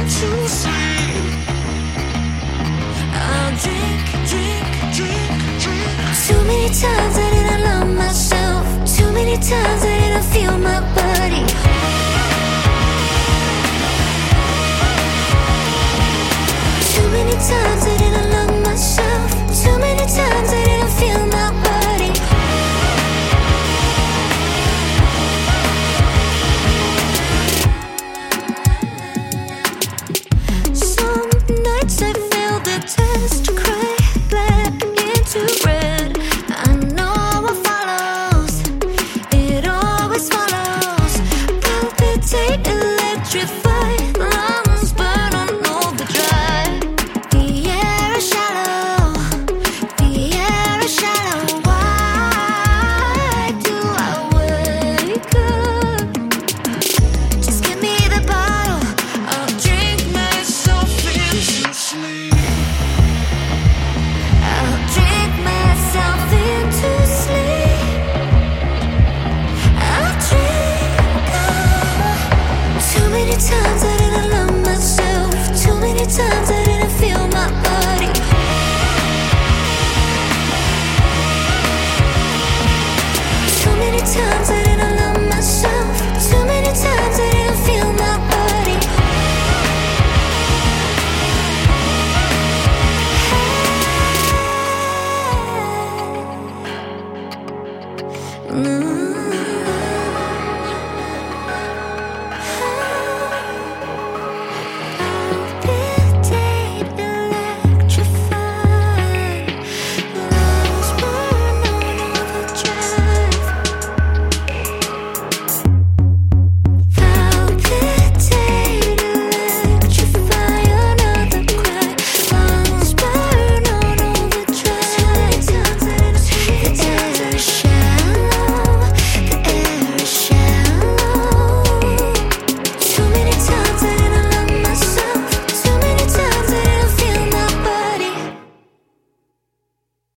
into sleep. I'll drink, drink, drink, drink. Too many times I didn't love myself. Too many times I didn't feel my body. Too many times I didn't love myself. Too many times I didn't feel my body. Some nights I fail the test, cry black into red. I know what follows, it always follows. Palpitate, electrify, lungs burn on overdrive. The air is shallow, the air is shallow. Why do I wake up? Just give me the bottle. I'll drink myself into sleep. I'll drink myself into sleep. I'll drink. Too many times I didn't love myself. Too many times I